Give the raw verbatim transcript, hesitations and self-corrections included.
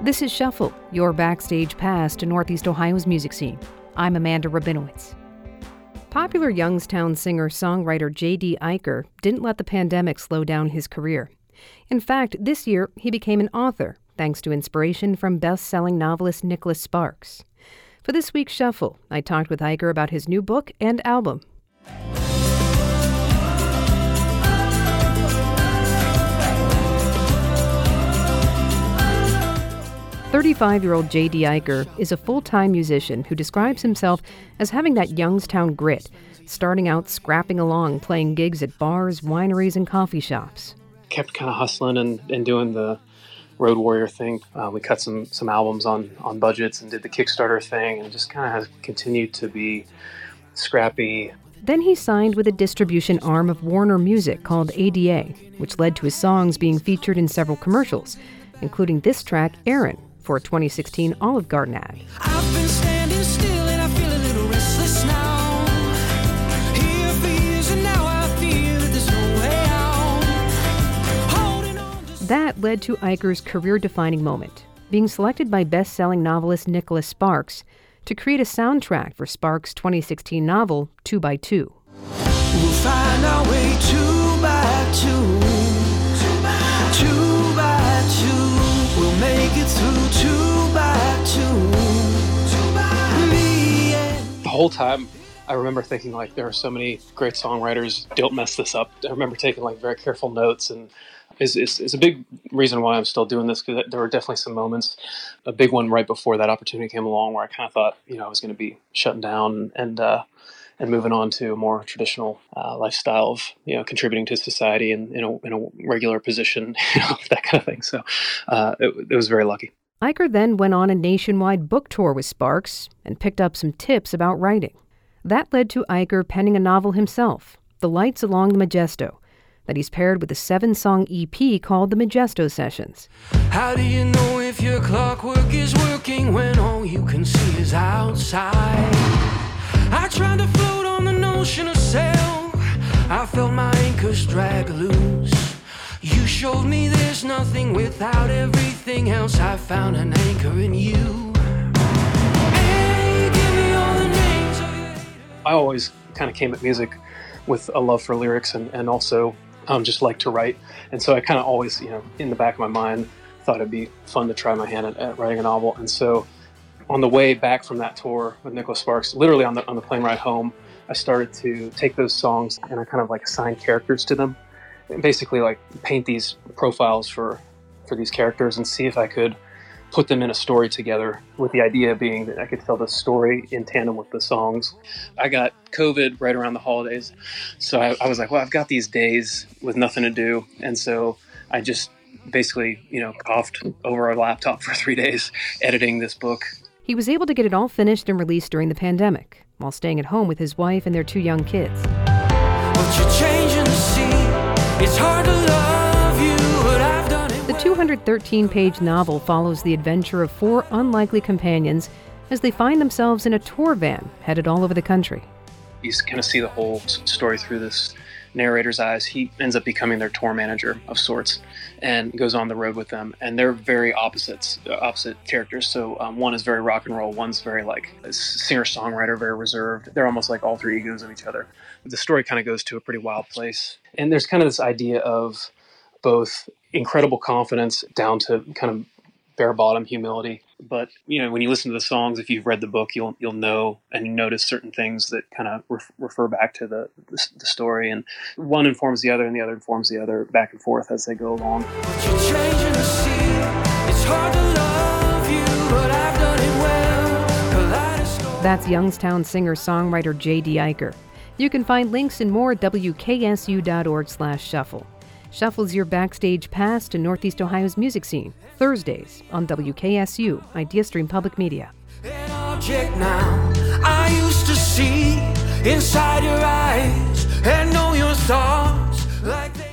This is Shuffle, your backstage pass to Northeast Ohio's music scene. I'm Amanda Rabinowitz. Popular Youngstown singer-songwriter J D. Eicher didn't let the pandemic slow down his career. In fact, this year he became an author, thanks to inspiration from best-selling novelist Nicholas Sparks. For this week's Shuffle, I talked with Eicher about his new book and album. thirty-five-year-old J D. Eicher is a full-time musician who describes himself as having that Youngstown grit, starting out scrapping along, playing gigs at bars, wineries, and coffee shops. Kept kind of hustling and, and doing the road warrior thing. Uh, we cut some some albums on, on budgets and did the Kickstarter thing and just kind of has continued to be scrappy. Then he signed with a distribution arm of Warner Music called A D A, which led to his songs being featured in several commercials, including this track, Aaron, for a twenty sixteen Olive Garden ad. I've been standing still and I feel a little restless now. Here for years and now I feel that there's no way out. Holding on to... That led to Eicher's career-defining moment, being selected by best-selling novelist Nicholas Sparks to create a soundtrack for Sparks' twenty sixteen novel, Two by Two. We'll find our way two by two. Two by two. Two by two. We'll make it through two by two. Two by the end. The whole time, I remember thinking, like, there are so many great songwriters, don't mess this up. I remember taking, like, very careful notes, and it's, it's, it's a big reason why I'm still doing this, because there were definitely some moments, a big one right before that opportunity came along, where I kind of thought, you know, I was going to be shutting down and uh, and moving on to a more traditional uh, lifestyle of, you know, contributing to society and in a, in a regular position, you know, that kind of thing. So uh, it, it was very lucky. Eicher then went on a nationwide book tour with Sparks and picked up some tips about writing. That led to Eicher penning a novel himself, The Lights Along the Modesto, that he's paired with a seven-song E P called The Modesto Sessions. How do you know if your clockwork is working when all you can see is outside? I tried to float on the notion of self. I felt my anchors drag loose. You showed me there's nothing without everything else. I found an anchor in you. Hey, give me all the names of your... I always kind of came at music with a love for lyrics and, and also um, just like to write. And so I kind of always, you know, in the back of my mind, thought it'd be fun to try my hand at, at writing a novel. And so on the way back from that tour with Nicholas Sparks, literally on the on the plane ride home, I started to take those songs and I kind of like assign characters to them. And basically like paint these profiles for, for these characters and see if I could put them in a story together, with the idea being that I could tell the story in tandem with the songs. I got COVID right around the holidays, so I, I was like, well, I've got these days with nothing to do, and so I just basically, you know, coughed over a laptop for three days editing this book. He was able to get it all finished and released during the pandemic, while staying at home with his wife and their two young kids. But you're changing the scene. It's hard to love you, but I've done it. The two hundred thirteen page novel follows the adventure of four unlikely companions as they find themselves in a tour van headed all over the country. You kind of see the whole story through this narrator's eyes. He ends up becoming their tour manager of sorts and goes on the road with them. And they're very opposites, opposite characters. So um, one is very rock and roll. One's very like a singer-songwriter, very reserved. They're almost like alter egos of each other. The story kind of goes to a pretty wild place. And there's kind of this idea of both incredible confidence down to kind of bare bottom humility. But, you know, when you listen to the songs, if you've read the book, you'll you'll know and you notice certain things that kind of ref- refer back to the, the the story. And one informs the other and the other informs the other back and forth as they go along. But you're changing the scene. It's hard to love you, but I've done it well. Kaleidoscope. That's Youngstown singer-songwriter J D. Eicher. You can find links and more at W K S U dot org slash shuffle. Shuffle's your backstage pass to Northeast Ohio's music scene, Thursdays on W K S U, IdeaStream Public Media. An object now I used to see inside your eyes and know your thoughts like they